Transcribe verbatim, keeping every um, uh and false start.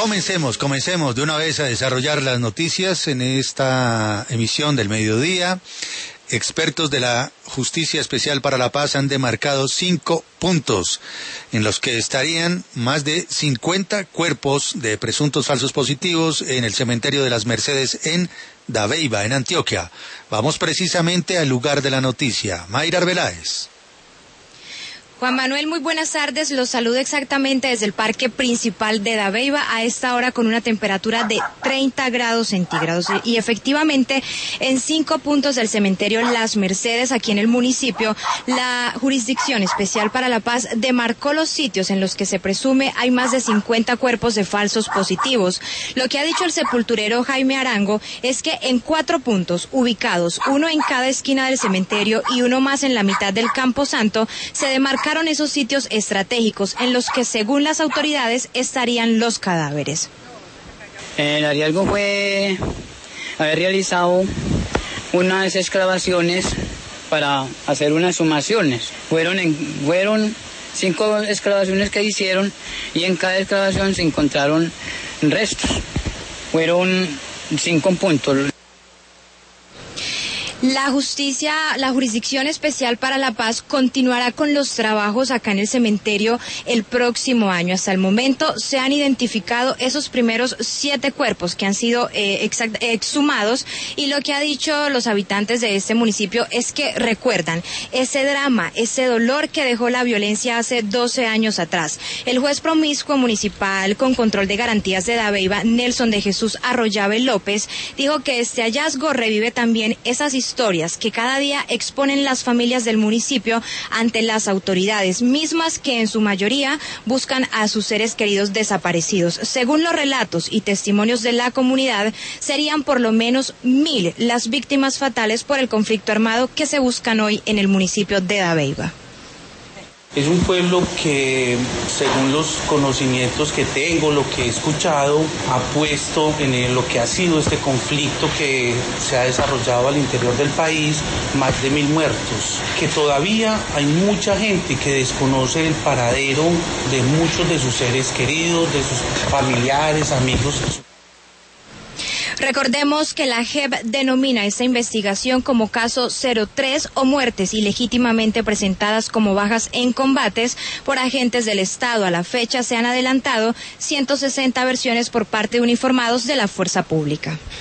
Comencemos, comencemos de una vez a desarrollar las noticias en esta emisión del mediodía. Expertos de la Justicia Especial para la Paz han demarcado cinco puntos en los que estarían más de cincuenta cuerpos de presuntos falsos positivos en el cementerio de las Mercedes en Dabeiba, en Antioquia. Vamos precisamente al lugar de la noticia. Mayra Arbeláez. Juan Manuel, muy buenas tardes. Los saludo exactamente desde el parque principal de Dabeiba a esta hora con una temperatura de treinta grados centígrados. Y efectivamente, en cinco puntos del cementerio Las Mercedes, aquí en el municipio, la Jurisdicción Especial para la Paz demarcó los sitios en los que se presume hay más de cincuenta cuerpos de falsos positivos. Lo que ha dicho el sepulturero Jaime Arango es que en cuatro puntos ubicados, uno en cada esquina del cementerio y uno más en la mitad del Camposanto, se demarcaron esos sitios estratégicos en los que, según las autoridades, estarían los cadáveres. El hallazgo fue haber realizado unas excavaciones para hacer unas sumaciones. Fueron, en, fueron cinco excavaciones que hicieron y en cada excavación se encontraron restos. Fueron cinco puntos. La justicia, la Jurisdicción Especial para la Paz continuará con los trabajos acá en el cementerio el próximo año. Hasta el momento se han identificado esos primeros siete cuerpos que han sido eh, exact, exhumados, y lo que ha dicho los habitantes de este municipio es que recuerdan ese drama, ese dolor que dejó la violencia hace doce años atrás. El juez promiscuo municipal con control de garantías de Dabeiba, Nelson de Jesús Arroyave López, dijo que este hallazgo revive también esas historias historias que cada día exponen las familias del municipio ante las autoridades, mismas que en su mayoría buscan a sus seres queridos desaparecidos. Según los relatos y testimonios de la comunidad, serían por lo menos mil las víctimas fatales por el conflicto armado que se buscan hoy en el municipio de Dabeiba. Es un pueblo que, según los conocimientos que tengo, lo que he escuchado, ha puesto en lo que ha sido este conflicto que se ha desarrollado al interior del país más de mil muertos, que todavía hay mucha gente que desconoce el paradero de muchos de sus seres queridos, de sus familiares, amigos. Recordemos que la J E P denomina esta investigación como caso cero tres o muertes ilegítimamente presentadas como bajas en combates por agentes del Estado. A la fecha se han adelantado ciento sesenta versiones por parte de uniformados de la fuerza pública.